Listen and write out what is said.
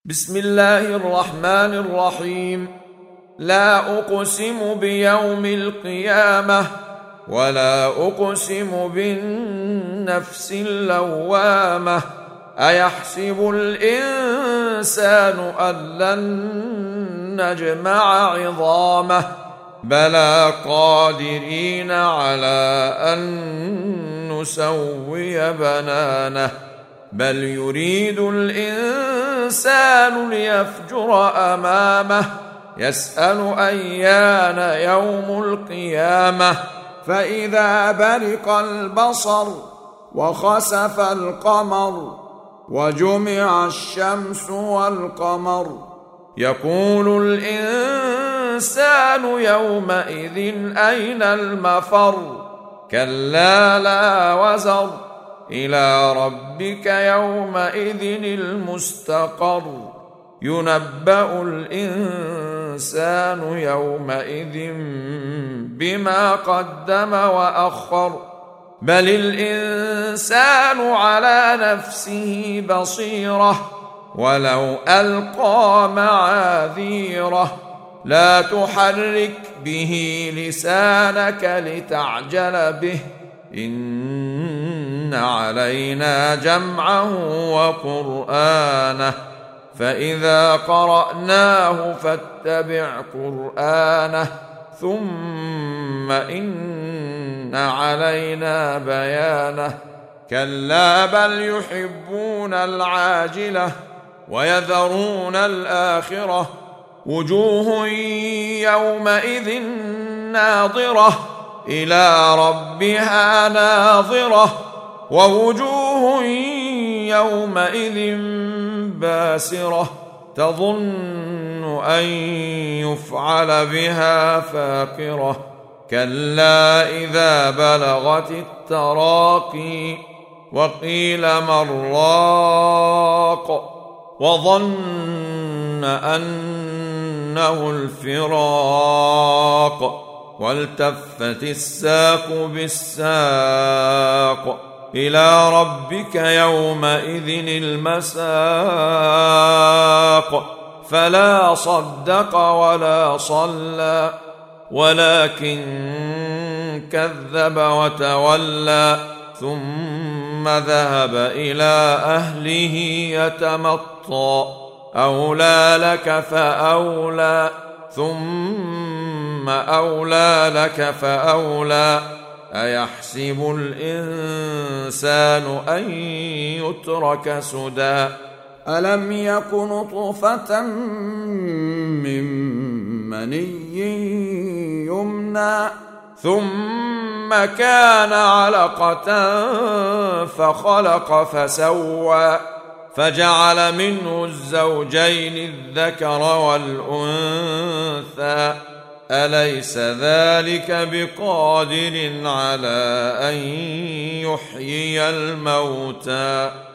بسم الله الرحمن الرحيم. لا أقسم بيوم القيامة ولا أقسم بالنفس اللوامة. أيحسب الإنسان أن لن نجمع عظامه بلى قادرين على أن نسوي بنانه بل يريد الإنسان ليفجر أمامه يسأل أيان يوم القيامة فإذا برق البصر وخسف القمر وجمع الشمس والقمر يقول الإنسان يومئذ أين المفر كلا لا وزر إلى ربك يومئذ المستقر ينبأ الإنسان يومئذ بما قدم وأخر بل الإنسان على نفسه بصيرة ولو ألقى معاذيره لا تحرك به لسانك لتعجل به إن علينا جمعه وقرآنه فإذا قرأناه فاتبع قرآنه ثم إن علينا بيانه كلا بل يحبون العاجلة ويذرون الآخرة وجوه يومئذ ناظرة إلى ربها ناظرة ووجوه يومئذ باسرة تظن أن يفعل بها فاقرة كلا إذا بلغت التراقي وقيل من راق وظن أنه الفراق والتفت الساق بالساق إلى ربك يومئذ المساق فلا صدق ولا صلى ولكن كذب وتولى ثم ذهب إلى أهله يتمطى أولى لك فأولى ثم أولى لك فأولى أيحسب الإنسان أن يترك سدى ألم يك نطفة من مني يمنى ثم كان علقة فخلق فسوى فجعل منه الزوجين الذكر والأنثى أليس ذلك بقادر على أن يحيي الموتى